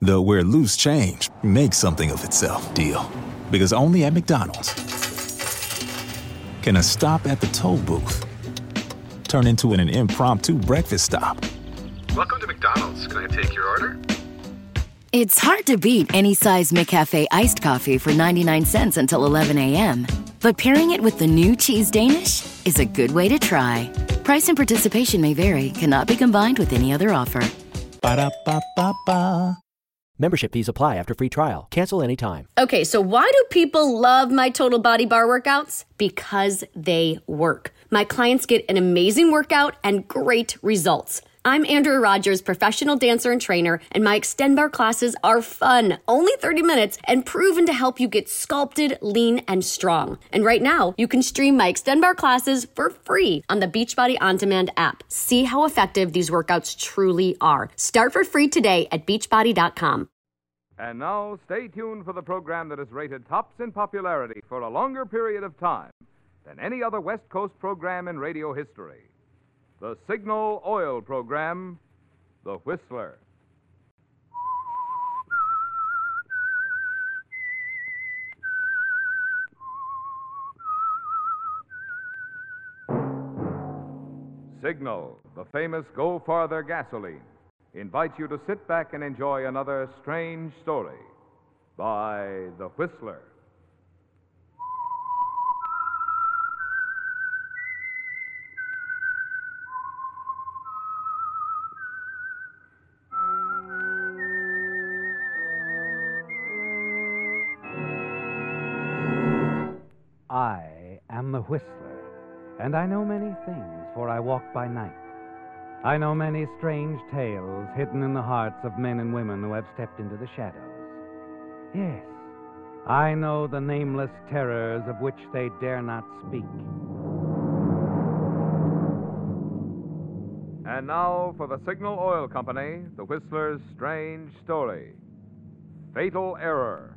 The where loose change makes something of itself deal. Because only at McDonald's can a stop at the toll booth turn into an impromptu breakfast stop. Welcome to McDonald's. Can I take your order? It's hard to beat any size McCafe iced coffee for 99 cents until 11 a.m. But pairing it with the new Cheese Danish is a good way to try. Price and participation may vary. Cannot be combined with any other offer. Ba-da-ba-ba-ba. Membership fees apply after free trial. Cancel anytime. Okay, so why do people love my Total Body Bar workouts? Because they work. My clients get an amazing workout and great results. I'm Andrea Rogers, professional dancer and trainer, and my Extend Bar classes are fun, only 30 minutes, and proven to help you get sculpted, lean, and strong. And right now, you can stream my Extend Bar classes for free on the Beachbody On Demand app. See how effective these workouts truly are. Start for free today at beachbody.com. And now, stay tuned for the program that is rated tops in popularity for a longer period of time than any other West Coast program in radio history. The Signal Oil program, The Whistler. Signal, the famous Go Farther gasoline, invites you to sit back and enjoy another strange story by The Whistler. I am the Whistler, and I know many things, for I walk by night. I know many strange tales hidden in the hearts of men and women who have stepped into the shadows. Yes, I know the nameless terrors of which they dare not speak. And now for the Signal Oil Company, The Whistler's strange story, Fatal Error.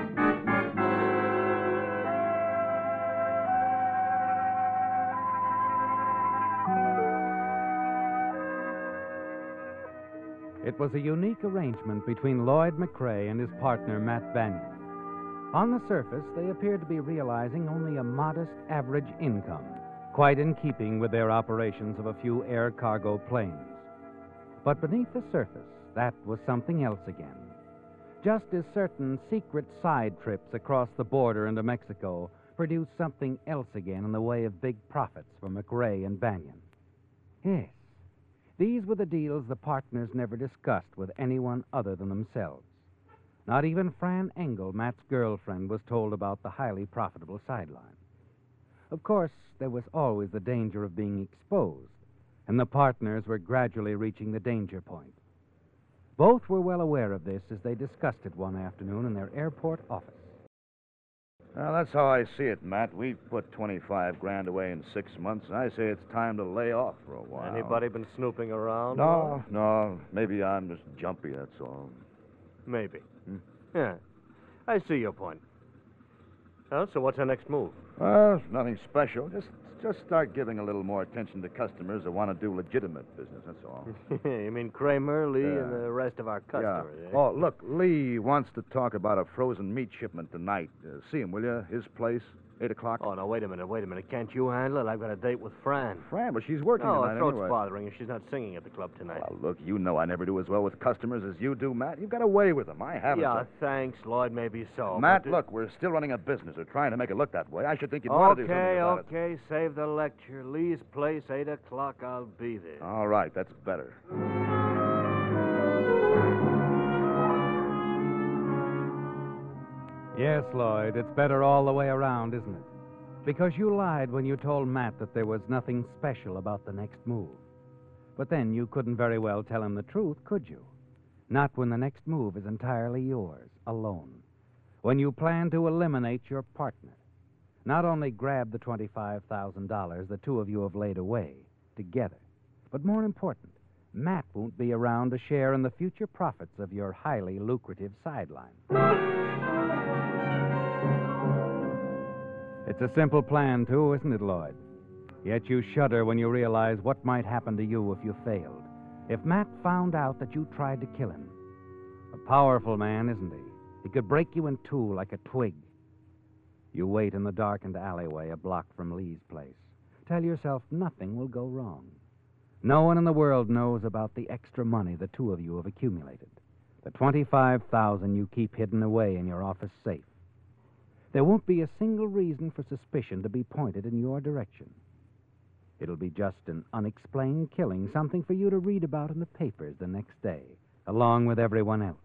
It was a unique arrangement between Lloyd McCrae and his partner, Matt Banyan. On the surface, they appeared to be realizing only a modest average income, quite in keeping with their operations of a few air cargo planes. But beneath the surface, that was something else again. Just as certain secret side trips across the border into Mexico produced something else again in the way of big profits for McRae and Banyan. Yes, these were the deals the partners never discussed with anyone other than themselves. Not even Fran Engel, Matt's girlfriend, was told about the highly profitable sideline. Of course, there was always the danger of being exposed, and the partners were gradually reaching the danger point. Both were well aware of this as they discussed it one afternoon in their airport office. Well, that's how I see it, Matt. We've put 25 grand away in 6 months. I say it's time to lay off for a while. Anybody been snooping around? No. Maybe I'm just jumpy, that's all. Maybe. Yeah, I see your point. Well, so what's our next move? Well, nothing special. Just start giving a little more attention to customers that want to do legitimate business, that's all. You mean Kramer, Lee, and the rest of our customers, Yeah. eh? Oh, look, Lee wants to talk about a frozen meat shipment tonight. See him, will you? His place, 8 o'clock. Oh, no, wait a minute. Can't you handle it? I've got a date with Fran. Fran, but she's working No, tonight her throat's anyway. bothering her. She's not singing at the club tonight. Well, look, you know I never do as well with customers as you do, Matt. You've got a way with them. I haven't. Yeah, thanks, Lloyd. Maybe so. Matt, but, look, we're still running a business. We're trying to make it look that way. I should think you'd want to do something about it. Okay, save the lecture. Lee's place, 8 o'clock. I'll be there. All right, that's better. Yes, Lloyd, it's better all the way around, isn't it? Because you lied when you told Matt that there was nothing special about the next move. But then you couldn't very well tell him the truth, could you? Not when the next move is entirely yours, alone. When you plan to eliminate your partner. Not only grab the $25,000 the two of you have laid away together, but more important, Matt won't be around to share in the future profits of your highly lucrative sideline. It's a simple plan, too, isn't it, Lloyd? Yet you shudder when you realize what might happen to you if you failed. If Matt found out that you tried to kill him. Powerful man, isn't he? He could break you in two like a twig. You wait in the darkened alleyway a block from Lee's place. Tell yourself nothing will go wrong. No one in the world knows about the extra money the two of you have accumulated. The $25,000 you keep hidden away in your office safe. There won't be a single reason for suspicion to be pointed in your direction. It'll be just an unexplained killing, something for you to read about in the papers the next day, along with everyone else.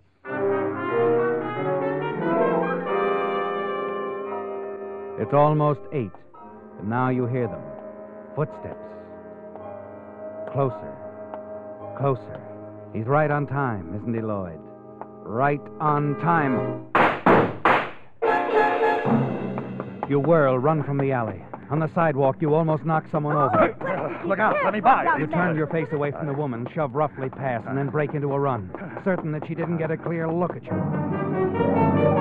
It's almost 8, and now you hear them. Footsteps. Closer. Closer. He's right on time, isn't he, Lloyd? Right on time. You whirl, run from the alley. On the sidewalk, you almost knock someone over. Look out, let me by. You turn your face away from the woman, shove roughly past, and then break into a run, certain that she didn't get a clear look at you.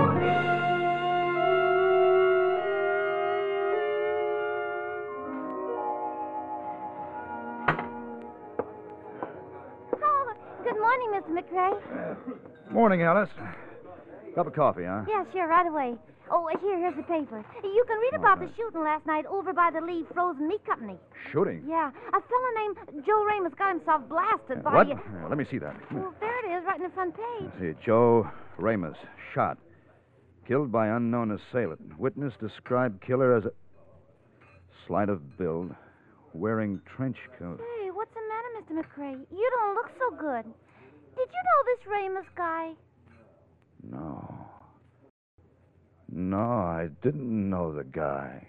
Mr. McRae. Morning, Alice. Cup of coffee, huh? Yeah, sure, right away. Oh, here's the paper. You can read about the shooting last night over by the Lee Frozen Meat Company. Shooting? Yeah, a fella named Joe Ramos got himself blasted by... What? Let me see that. Well, there it is, right in the front page. Let's see, Joe Ramos, shot. Killed by unknown assailant. Witness described killer as a... Slight of build. Wearing trench coat. Hey, what's the matter, Mr. McRae? You don't look so good. Did you know this Ramos guy? No. No, I didn't know the guy.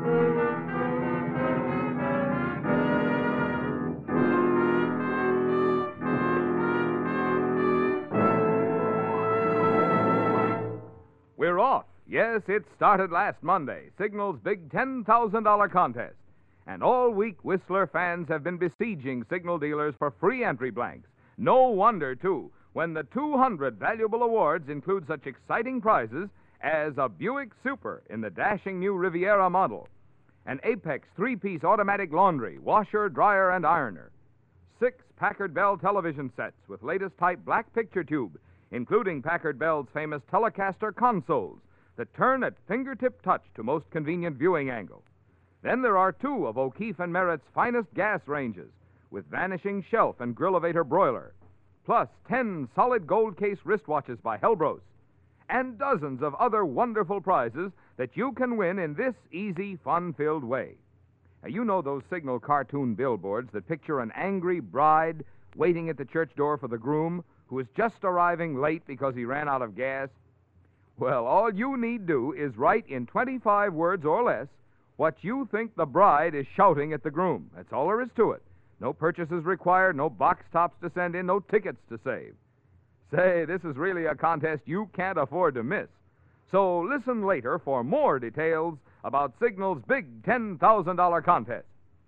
We're off. Yes, it started last Monday, Signal's big $10,000 contest. And all week, Whistler fans have been besieging Signal dealers for free entry blanks. No wonder, too, when the 200 valuable awards include such exciting prizes as a Buick Super in the dashing new Riviera model, an Apex 3-piece automatic laundry, washer, dryer, and ironer, 6 Packard Bell television sets with latest type black picture tube, including Packard Bell's famous Telecaster consoles that turn at fingertip touch to most convenient viewing angle. Then there are 2 of O'Keefe and Merritt's finest gas ranges, with vanishing shelf and Grillevator broiler, plus 10 solid gold case wristwatches by Helbros, and dozens of other wonderful prizes that you can win in this easy, fun-filled way. Now, you know those Signal cartoon billboards that picture an angry bride waiting at the church door for the groom who is just arriving late because he ran out of gas? Well, all you need do is write in 25 words or less what you think the bride is shouting at the groom. That's all there is to it. No purchases required, no box tops to send in, no tickets to save. Say, this is really a contest you can't afford to miss. So listen later for more details about Signal's big $10,000 contest.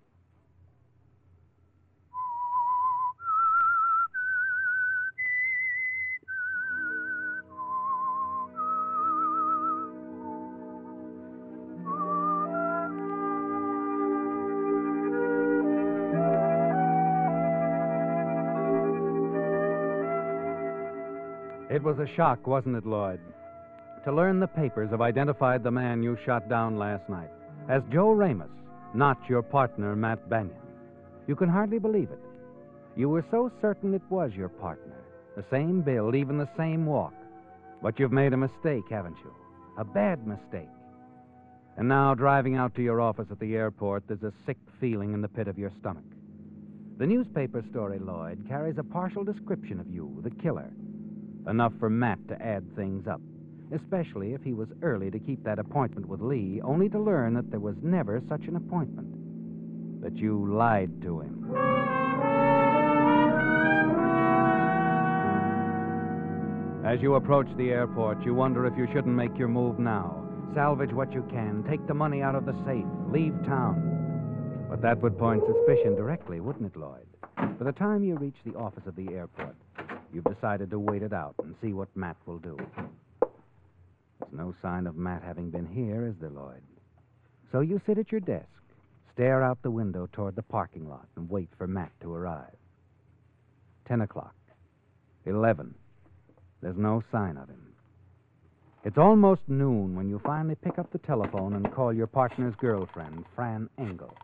It was a shock, wasn't it, Lloyd? To learn the papers have identified the man you shot down last night as Joe Ramos, not your partner, Matt Banyan. You can hardly believe it. You were so certain it was your partner. The same build, even the same walk. But you've made a mistake, haven't you? A bad mistake. And now, driving out to your office at the airport, there's a sick feeling in the pit of your stomach. The newspaper story, Lloyd, carries a partial description of you, the killer. Enough for Matt to add things up, especially if he was early to keep that appointment with Lee, only to learn that there was never such an appointment, that you lied to him. As you approach the airport, you wonder if you shouldn't make your move now, salvage what you can, take the money out of the safe, leave town. But that would point suspicion directly, wouldn't it, Lloyd? By the time you reach the office of the airport, you've decided to wait it out and see what Matt will do. There's no sign of Matt having been here, is there, Lloyd? So you sit at your desk, stare out the window toward the parking lot, and wait for Matt to arrive. 10 o'clock. 11. There's no sign of him. It's almost noon when you finally pick up the telephone and call your partner's girlfriend, Fran Engel.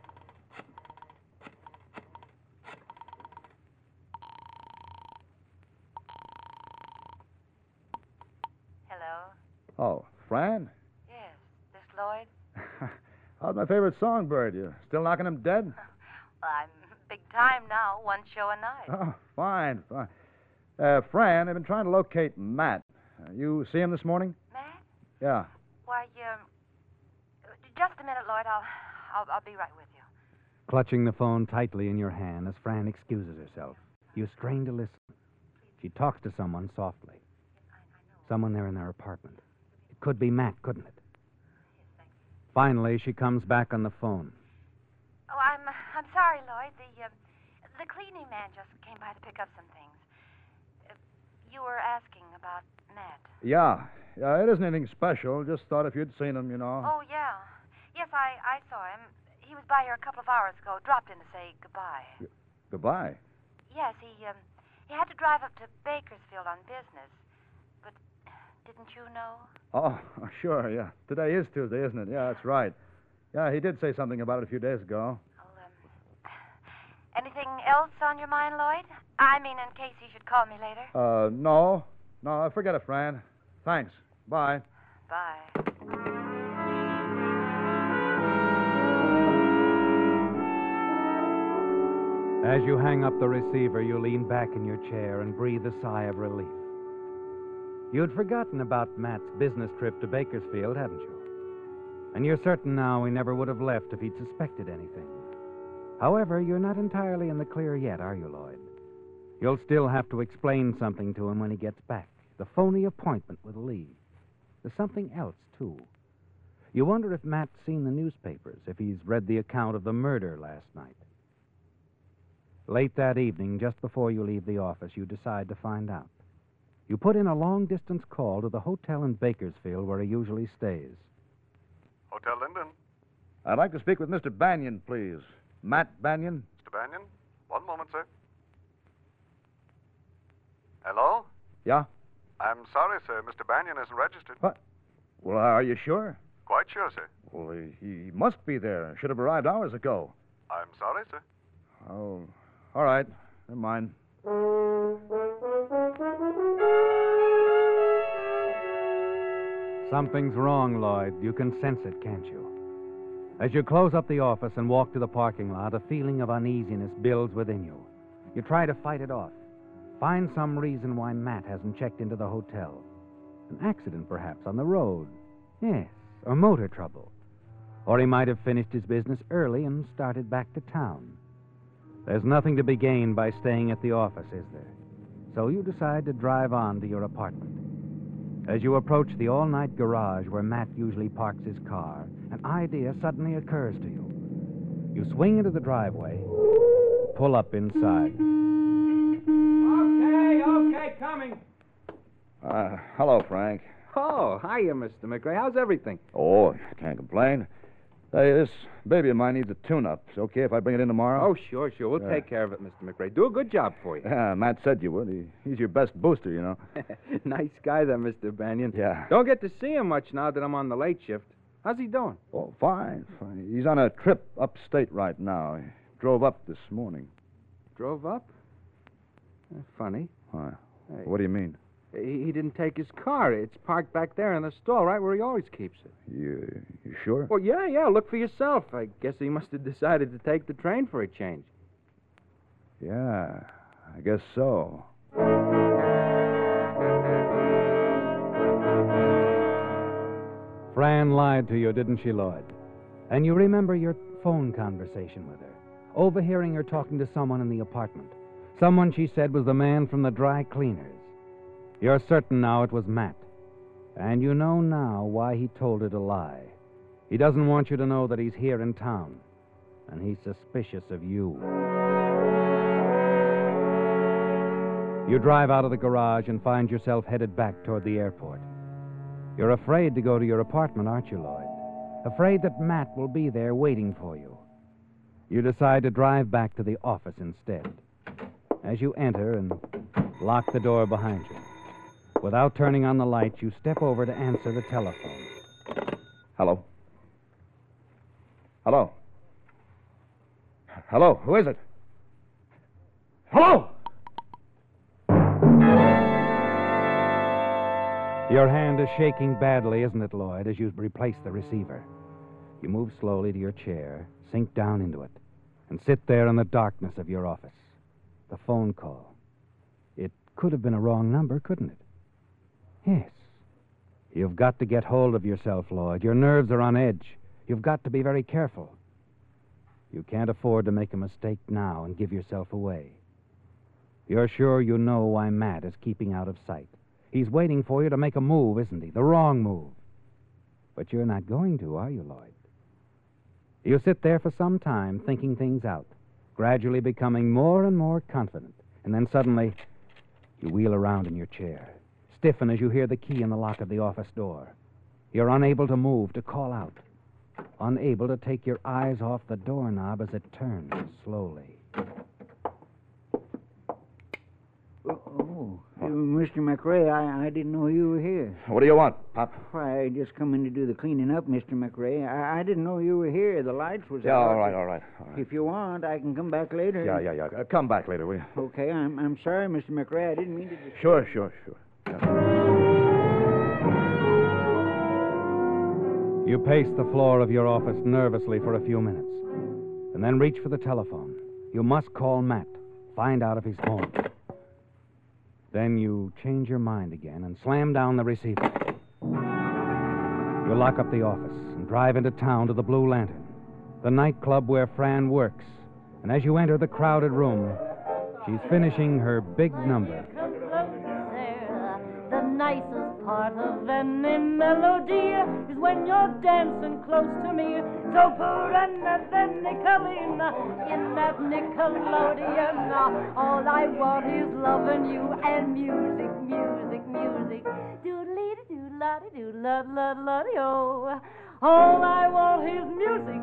Hello? Oh, Fran? Yes, this Lloyd? How's my favorite songbird? You still knocking him dead? Well, I'm big time now, one show a night. Oh, fine. Fran, I've been trying to locate Matt. You see him this morning? Matt? Yeah. Why, just a minute, Lloyd. I'll be right with you. Clutching the phone tightly in your hand as Fran excuses herself, you strain to listen. She talks to someone softly. Someone there in their apartment. It could be Matt, couldn't it? Finally, she comes back on the phone. Oh, I'm sorry, Lloyd. The cleaning man just came by to pick up some things. You were asking about Matt. Yeah. Yeah, it isn't anything special. Just thought if you'd seen him, you know. Oh, yeah. Yes, I saw him. He was by here a couple of hours ago. Dropped in to say goodbye. Goodbye. Yes, he had to drive up to Bakersfield on business. But didn't you know? Oh, sure, yeah. Today is Tuesday, isn't it? Yeah, that's right. Yeah, he did say something about it a few days ago. Anything else on your mind, Lloyd? I mean, in case he should call me later. No. No, forget it, Fran. Thanks. Bye. Bye. As you hang up the receiver, you lean back in your chair and breathe a sigh of relief. You'd forgotten about Matt's business trip to Bakersfield, hadn't you? And you're certain now he never would have left if he'd suspected anything. However, you're not entirely in the clear yet, are you, Lloyd? You'll still have to explain something to him when he gets back. The phony appointment with Lee. There's something else, too. You wonder if Matt's seen the newspapers, if he's read the account of the murder last night. Late that evening, just before you leave the office, you decide to find out. You put in a long-distance call to the hotel in Bakersfield where he usually stays. Hotel Linden. I'd like to speak with Mr. Banyan, please. Matt Banyan? Mr. Banyan? One moment, sir. Hello? Yeah? I'm sorry, sir. Mr. Banyan isn't registered. What? Well, are you sure? Quite sure, sir. Well, he must be there. Should have arrived hours ago. I'm sorry, sir. Oh, all right. Never mind. Something's wrong, Lloyd. You can sense it, can't you? As you close up the office and walk to the parking lot, a feeling of uneasiness builds within you. You try to fight it off. Find some reason why Matt hasn't checked into the hotel. An accident, perhaps, on the road. Yes, or motor trouble. Or he might have finished his business early and started back to town. There's nothing to be gained by staying at the office, is there? So you decide to drive on to your apartment. As you approach the all-night garage where Matt usually parks his car, an idea suddenly occurs to you. You swing into the driveway, pull up inside. Okay, coming. Hello, Frank. Oh, hiya, Mr. McRae. How's everything? Oh, can't complain. Hey, this baby of mine needs a tune-up. It's okay if I bring it in tomorrow? Oh, sure. We'll take care of it, Mr. McRae. Do a good job for you. Yeah, Matt said you would. He's your best booster, you know. Nice guy, that Mr. Banyan. Yeah. Don't get to see him much now that I'm on the late shift. How's he doing? Oh, fine. He's on a trip upstate right now. He drove up this morning. Drove up? Funny. Why? What do you mean? He didn't take his car. It's parked back there in the stall, right where he always keeps it. You sure? Well, yeah. Look for yourself. I guess he must have decided to take the train for a change. Yeah, I guess so. Fran lied to you, didn't she, Lloyd? And you remember your phone conversation with her, overhearing her talking to someone in the apartment. Someone she said was the man from the dry cleaners. You're certain now it was Matt. And you know now why he told her to lie. He doesn't want you to know that he's here in town. And he's suspicious of you. You drive out of the garage and find yourself headed back toward the airport. You're afraid to go to your apartment, aren't you, Lloyd? Afraid that Matt will be there waiting for you. You decide to drive back to the office instead. As you enter and lock the door behind you. Without turning on the light, you step over to answer the telephone. Hello? Hello? Hello? Who is it? Hello? Your hand is shaking badly, isn't it, Lloyd, as you replace the receiver? You move slowly to your chair, sink down into it, and sit there in the darkness of your office. The phone call. It could have been a wrong number, couldn't it? Yes. You've got to get hold of yourself, Lloyd. Your nerves are on edge. You've got to be very careful. You can't afford to make a mistake now and give yourself away. You're sure you know why Matt is keeping out of sight. He's waiting for you to make a move, isn't he? The wrong move. But you're not going to, are you, Lloyd? You sit there for some time, thinking things out, gradually becoming more and more confident. And then suddenly, you wheel around in your chair, stiffen as you hear the key in the lock of the office door. You're unable to move, to call out. Unable to take your eyes off the doorknob as it turns slowly. Oh, Mr. McRae, I didn't know you were here. What do you want, Pop? Why, I just come in to do the cleaning up, Mr. McRae. I didn't know you were here. The lights was Yeah, out. all right. If you want, I can come back later. Yeah. Come back later, will you? Okay, I'm sorry, Mr. McRae. I didn't mean to... Sure. You pace the floor of your office nervously for a few minutes, and then reach for the telephone. You must call Matt, find out if he's home. Then you change your mind again and slam down the receiver. You lock up the office and drive into town to the Blue Lantern, the nightclub where Fran works. And as you enter the crowded room, she's finishing her big number. The nicest part of any melody is when you're dancing close to me. So put another nickel in that Nickelodeon. All I want is loving you and music. Doodly-doodla-doodla-doodla-doodla-oh. All I want is music.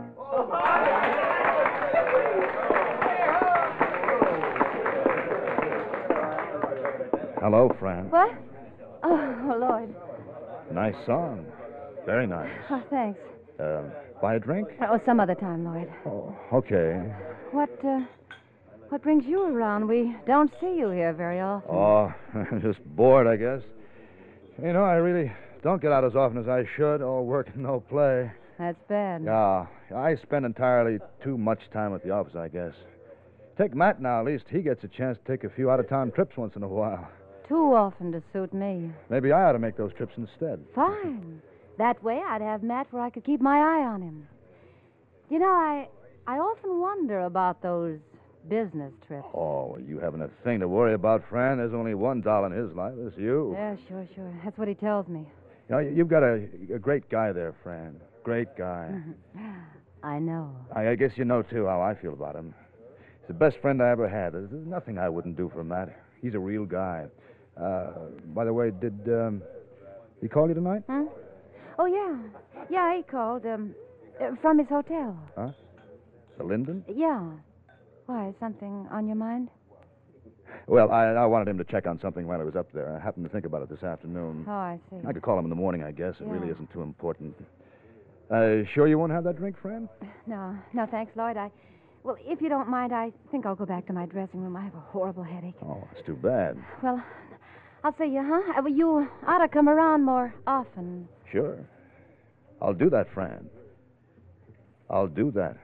Hello, Fran. What? Oh, Lloyd. Nice song. Very nice. Oh, thanks. Buy a drink? Oh, some other time, Lloyd. Oh, okay. What brings you around? We don't see you here very often. Oh, just bored, I guess. You know, I really don't get out as often as I should. All work and no play. That's bad. Yeah, I spend entirely too much time at the office, I guess. Take Matt now. At least he gets a chance to take a few out-of-town trips once in a while. Too often to suit me. Maybe I ought to make those trips instead. Fine. That way I'd have Matt where I could keep my eye on him. You know, I often wonder about those business trips. Oh, well, you haven't a thing to worry about, Fran. There's only one doll in his life. It's you. Yeah, sure. That's what he tells me. You know, you've got a great guy there, Fran. Great guy. I know. I guess you know, too, how I feel about him. He's the best friend I ever had. There's nothing I wouldn't do for Matt. He's a real guy. By the way, did he call you tonight? Huh? Oh, yeah. Yeah, he called, from his hotel. Huh? The Linden? Yeah. Why, something on your mind? Well, I wanted him to check on something while he was up there. I happened to think about it this afternoon. Oh, I see. I could call him in the morning, I guess. It Yeah. really isn't too important. Sure you won't have that drink, Fran? No, thanks, Lloyd. Well, if you don't mind, I think I'll go back to my dressing room. I have a horrible headache. Oh, it's too bad. Well, I'll see you, huh? Well, you ought to come around more often. Sure. I'll do that, Fran. I'll do that.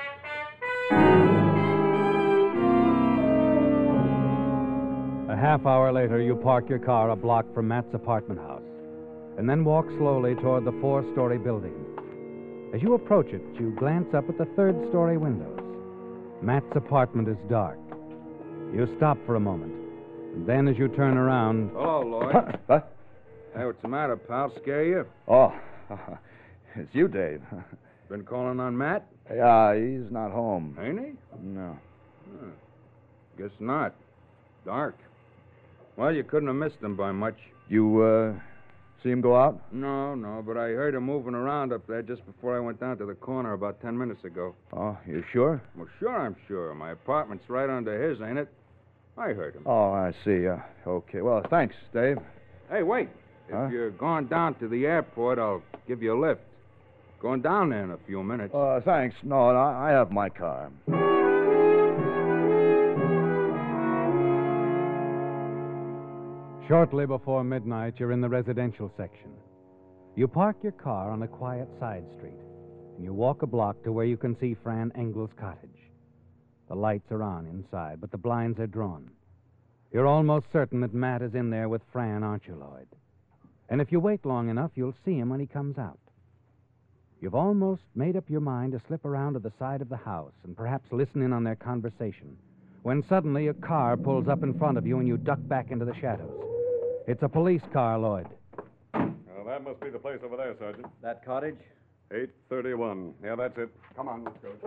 A half hour later, you park your car a block from Matt's apartment house, and then walk slowly toward the 4-story building. As you approach it, you glance up at the 3rd-story windows. Matt's apartment is dark. You stop for a moment, and then as you turn around... Hello, Lloyd. What? Hey, what's the matter, pal? Scare you? Oh, it's you, Dave. Been calling on Matt? Yeah, he's not home. Ain't he? No. Guess not. Dark. Well, you couldn't have missed him by much. You, see him go out? No, but I heard him moving around up there just before I went down to the corner about 10 minutes ago. Oh, you sure? Well, sure I'm sure. My apartment's right under his, ain't it? I heard him. Oh, I see. Okay. Well, thanks, Dave. Hey, wait. Huh? If you're going down to the airport, I'll give you a lift. Going down there in a few minutes. Thanks. No, I have my car. Shortly before midnight, you're in the residential section. You park your car on a quiet side street, and you walk a block to where you can see Fran Engel's cottage. The lights are on inside, but the blinds are drawn. You're almost certain that Matt is in there with Fran, aren't you, Lloyd? And if you wait long enough, you'll see him when he comes out. You've almost made up your mind to slip around to the side of the house and perhaps listen in on their conversation, when suddenly a car pulls up in front of you and you duck back into the shadows. It's a police car, Lloyd. Well, that must be the place over there, Sergeant. That cottage? 831. Yeah, that's it. Come on, let's go.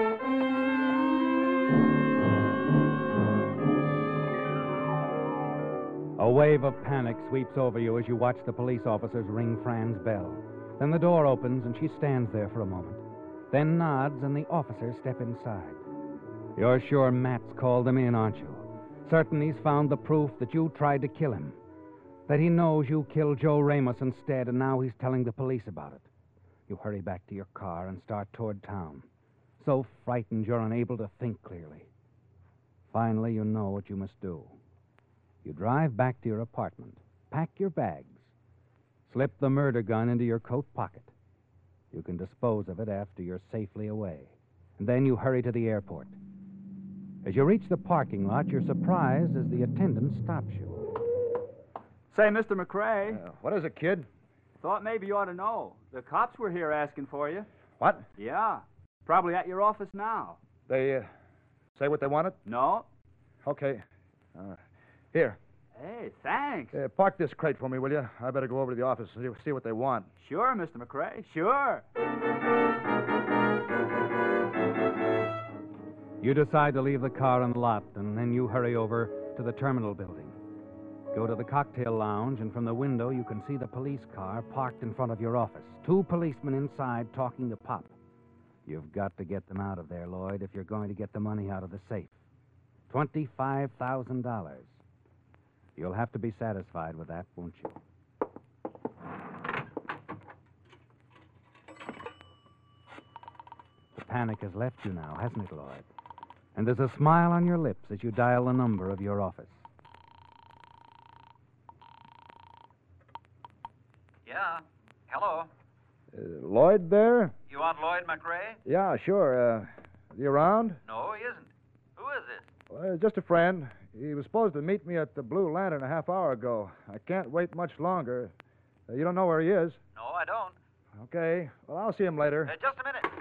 A wave of panic sweeps over you as you watch the police officers ring Fran's bell. Then the door opens and she stands there for a moment, then nods and the officers step inside. You're sure Matt's called them in, aren't you? Certain he's found the proof that you tried to kill him, that he knows you killed Joe Ramos instead, and now he's telling the police about it. You hurry back to your car and start toward town, so frightened you're unable to think clearly. Finally, you know what you must do. You drive back to your apartment, pack your bags, slip the murder gun into your coat pocket. You can dispose of it after you're safely away. And then you hurry to the airport. As you reach the parking lot, you're surprised as the attendant stops you. Say, Mr. McRae. What is it, kid? Thought maybe you ought to know. The cops were here asking for you. What? Yeah. Probably at your office now. They say what they wanted? No. Okay. Here. Hey, thanks. Park this crate for me, will you? I better go over to the office and see what they want. Sure, Mr. McRae. Sure. You decide to leave the car on the lot, and then you hurry over to the terminal building. Go to the cocktail lounge, and from the window you can see the police car parked in front of your office. 2 policemen inside talking to Pop. You've got to get them out of there, Lloyd, if you're going to get the money out of the safe. $25,000. You'll have to be satisfied with that, won't you? The panic has left you now, hasn't it, Lloyd? And there's a smile on your lips as you dial the number of your office. Yeah. Hello. Lloyd there? You want Lloyd McRae? Yeah, sure. Is he around? No, he isn't. Who is this? Just a friend. He was supposed to meet me at the Blue Lantern a half hour ago. I can't wait much longer. You don't know where he is? No, I don't. Okay. Well, I'll see him later. Just a minute.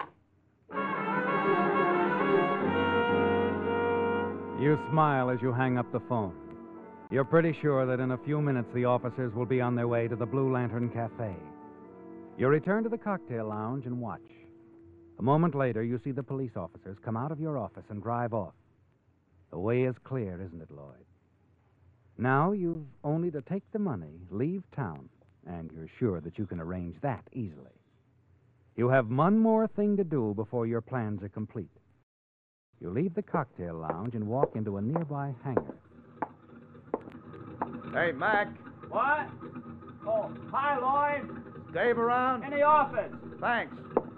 You smile as you hang up the phone. You're pretty sure that in a few minutes the officers will be on their way to the Blue Lantern Cafe. You return to the cocktail lounge and watch. A moment later, you see the police officers come out of your office and drive off. The way is clear, isn't it, Lloyd? Now you've only to take the money, leave town, and you're sure that you can arrange that easily. You have one more thing to do before your plans are complete. You leave the cocktail lounge and walk into a nearby hangar. Hey, Mac. What? Oh, hi, Lloyd. Dave around? In the office. Thanks.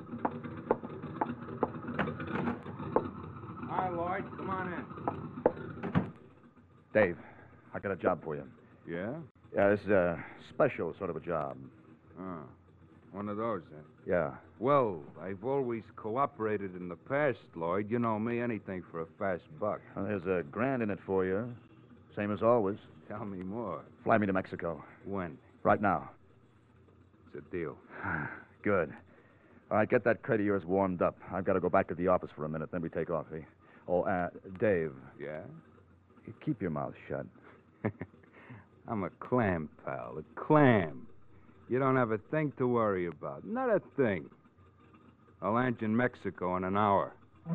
Hi, Lloyd. Come on in. Dave, I got a job for you. Yeah? Yeah, this is a special sort of a job. Oh, one of those, then. Yeah. Well, I've always cooperated in the past, Lloyd. You know me, anything for a fast buck. Well, there's $1,000 in it for you. Same as always. Tell me more. Fly me to Mexico. When? Right now. It's a deal. Good. All right, get that crate of yours warmed up. I've got to go back to the office for a minute, then we take off, eh? Oh, Dave. Yeah? Keep your mouth shut. I'm a clam, pal. A clam. You don't have a thing to worry about. Not a thing. I'll land you in Mexico in an hour.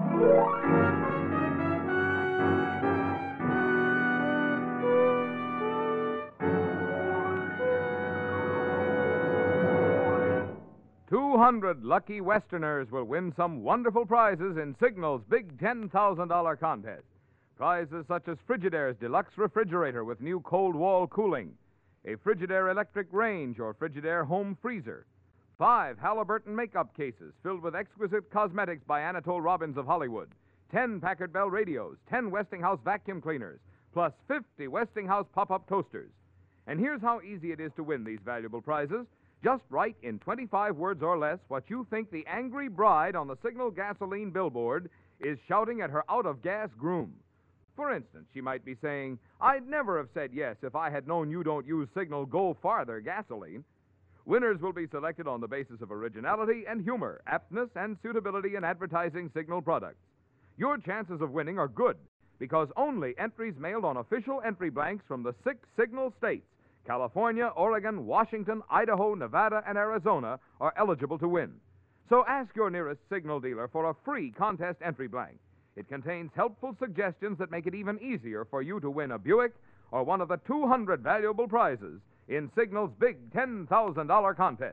$200 lucky Westerners will win some wonderful prizes in Signal's big $10,000 contest. Prizes such as Frigidaire's deluxe refrigerator with new cold wall cooling, a Frigidaire electric range or Frigidaire home freezer, 5 Halliburton makeup cases filled with exquisite cosmetics by Anatole Robbins of Hollywood, 10 Packard Bell radios, 10 Westinghouse vacuum cleaners, plus 50 Westinghouse pop-up toasters. And here's how easy it is to win these valuable prizes. Just write in 25 words or less what you think the angry bride on the Signal gasoline billboard is shouting at her out-of-gas groom. For instance, she might be saying, "I'd never have said yes if I had known you don't use Signal Go Farther gasoline." Winners will be selected on the basis of originality and humor, aptness and suitability in advertising Signal products. Your chances of winning are good because only entries mailed on official entry blanks from the 6 Signal states, California, Oregon, Washington, Idaho, Nevada, and Arizona, are eligible to win. So ask your nearest Signal dealer for a free contest entry blank. It contains helpful suggestions that make it even easier for you to win a Buick or one of the 200 valuable prizes in Signal's big $10,000 contest.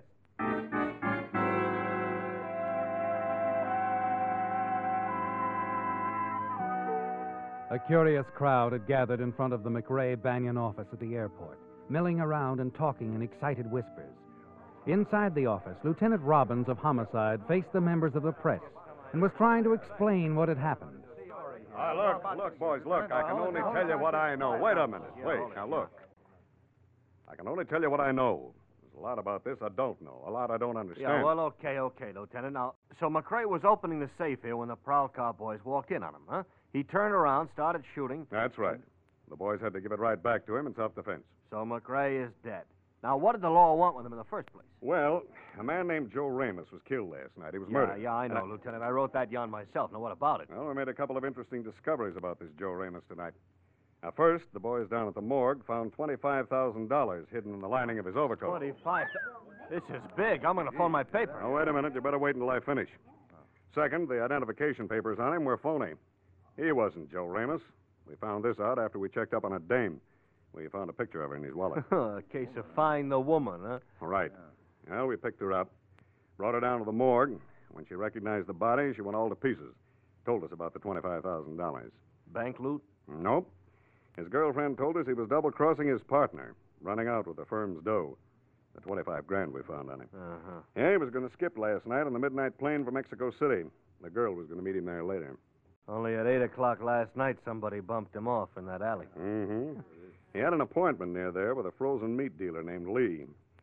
A curious crowd had gathered in front of the McRae-Banyan office at the airport, milling around and talking in excited whispers. Inside the office, Lieutenant Robbins of Homicide faced the members of the press and was trying to explain what had happened. Look, boys, look. I can only tell you what I know. Wait a minute. Wait, now look. I can only tell you what I know. There's a lot about this I don't know, a lot I don't understand. Yeah, well, okay, Lieutenant. Now, so McRae was opening the safe here when the Prowl Car boys walked in on him, huh? He turned around, started shooting. That's right. The boys had to give it right back to him in self-defense. So McRae is dead. Now, what did the law want with him in the first place? Well, a man named Joe Ramos was killed last night. He was murdered. Yeah, I know, Lieutenant. I wrote that yarn myself. Now, what about it? Well, we made a couple of interesting discoveries about this Joe Ramos tonight. Now, first, the boys down at the morgue found $25,000 hidden in the lining of his overcoat. 25. This is big. I'm going to phone my paper. Now, wait a minute. You better wait until I finish. Second, the identification papers on him were phony. He wasn't Joe Ramos. We found this out after we checked up on a dame. We found a picture of her in his wallet. A case of find the woman, huh? Right. Well, we picked her up, brought her down to the morgue. When she recognized the body, she went all to pieces. Told us about the $25,000. Bank loot? Nope. His girlfriend told us he was double-crossing his partner, running out with the firm's dough. The $25,000 we found on him. Uh-huh. Yeah, he was going to skip last night on the midnight plane for Mexico City. The girl was going to meet him there later. Only at 8 o'clock last night, somebody bumped him off in that alley. Mm-hmm. He had an appointment near there with a frozen meat dealer named Lee.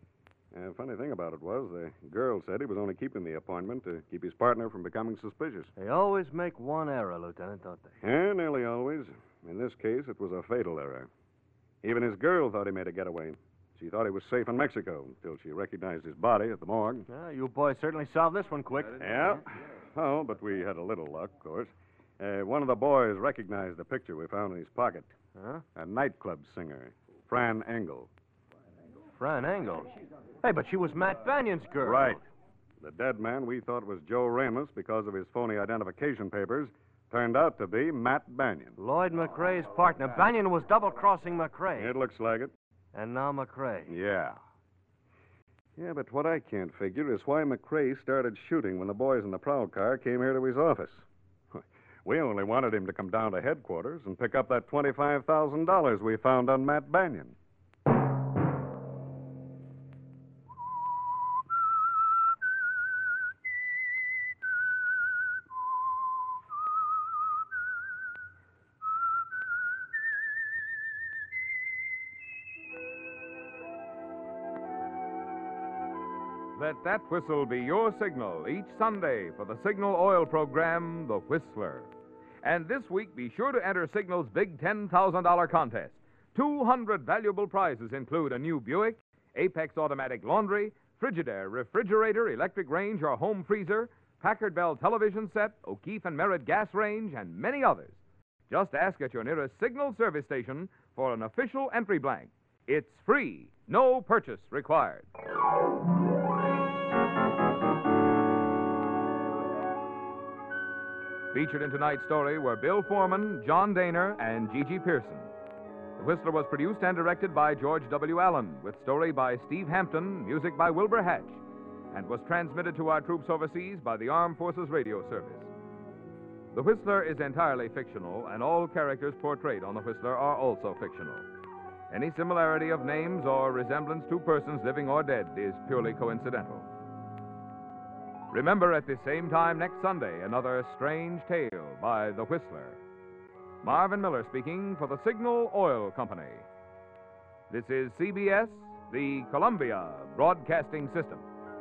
Funny thing about it was, the girl said he was only keeping the appointment to keep his partner from becoming suspicious. They always make one error, Lieutenant, don't they? Yeah, nearly always. In this case, it was a fatal error. Even his girl thought he made a getaway. She thought he was safe in Mexico until she recognized his body at the morgue. Yeah, you boys certainly solved this one quick. Yeah. Oh, but we had a little luck, of course. One of the boys recognized the picture we found in his pocket. Huh? A nightclub singer, Fran Engel. Fran Engel? Hey, but she was Matt Banyan's girl. Right. The dead man we thought was Joe Ramos because of his phony identification papers turned out to be Matt Banyan. Lloyd McRae's partner. Banyan was double-crossing McRae. It looks like it. And now McRae. Yeah. Yeah, but what I can't figure is why McRae started shooting when the boys in the Prowl Car came here to his office. We only wanted him to come down to headquarters and pick up that $25,000 we found on Matt Banyan. Let that whistle be your signal each Sunday for the Signal Oil program, The Whistler. And this week, be sure to enter Signal's big $10,000 contest. 200 valuable prizes include a new Buick, Apex automatic laundry, Frigidaire refrigerator, electric range or home freezer, Packard Bell television set, O'Keefe and Merritt gas range, and many others. Just ask at your nearest Signal service station for an official entry blank. It's free, no purchase required. Featured in tonight's story were Bill Foreman, John Daner, and Gigi Pearson. The Whistler was produced and directed by George W. Allen, with story by Steve Hampton, music by Wilbur Hatch, and was transmitted to our troops overseas by the Armed Forces Radio Service. The Whistler is entirely fictional, and all characters portrayed on The Whistler are also fictional. Any similarity of names or resemblance to persons living or dead is purely coincidental. Remember, at the same time next Sunday, another strange tale by The Whistler. Marvin Miller speaking for the Signal Oil Company. This is CBS, the Columbia Broadcasting System.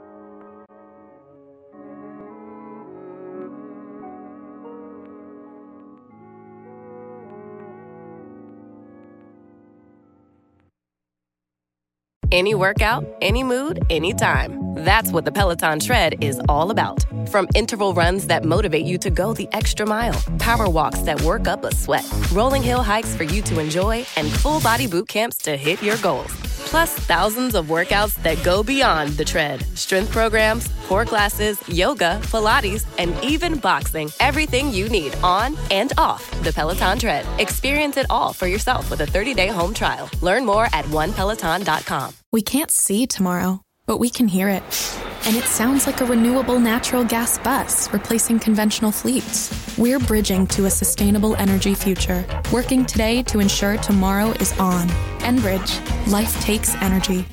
Any workout, any mood, anytime. That's what the Peloton Tread is all about. From interval runs that motivate you to go the extra mile, power walks that work up a sweat, rolling hill hikes for you to enjoy, and full-body boot camps to hit your goals. Plus, thousands of workouts that go beyond the tread. Strength programs, core classes, yoga, Pilates, and even boxing. Everything you need on and off the Peloton Tread. Experience it all for yourself with a 30-day home trial. Learn more at onepeloton.com. We can't see tomorrow, but we can hear it. And it sounds like a renewable natural gas bus replacing conventional fleets. We're bridging to a sustainable energy future, working today to ensure tomorrow is on. Enbridge. Life takes energy.